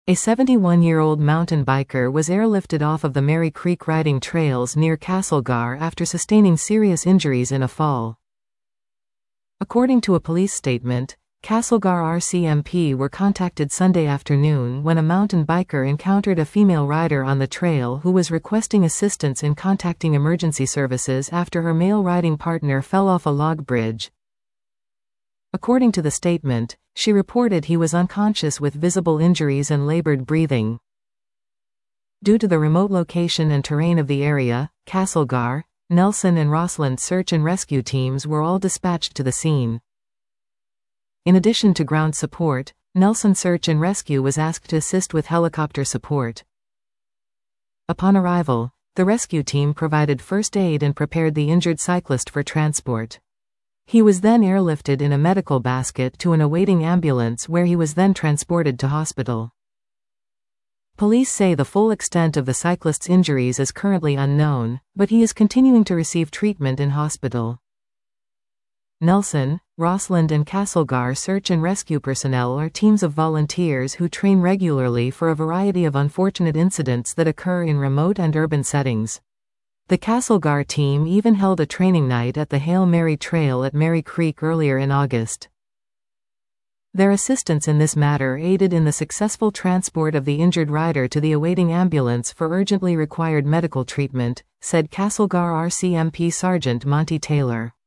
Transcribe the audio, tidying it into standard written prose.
A 71-year-old mountain biker was airlifted off of the Mary Creek riding trails near Castlegar after sustaining serious injuries in a fall. According to a police statement, Castlegar RCMP were contacted Sunday afternoon when a mountain biker encountered a female rider on the trail who was requesting assistance in contacting emergency services after her male riding partner fell off a log bridge. According to the statement, she reported he was unconscious with visible injuries and labored breathing. Due to the remote location and terrain of the area, Castlegar, Nelson and Rossland search and rescue teams were all dispatched to the scene. In addition to ground support, Nelson Search and Rescue was asked to assist with helicopter support. Upon arrival, the rescue team provided first aid and prepared the injured cyclist for transport. He was then airlifted in a medical basket to an awaiting ambulance where he was then transported to hospital. Police say the full extent of the cyclist's injuries is currently unknown, but he is continuing to receive treatment in hospital. Nelson, Rossland and Castlegar search and rescue personnel are teams of volunteers who train regularly for a variety of unfortunate incidents that occur in remote and urban settings. The Castlegar team even held a training night at the Hail Mary Trail at Mary Creek earlier in August. Their assistance in this matter aided in the successful transport of the injured rider to the awaiting ambulance for urgently required medical treatment, said Castlegar RCMP Sergeant Monty Taylor.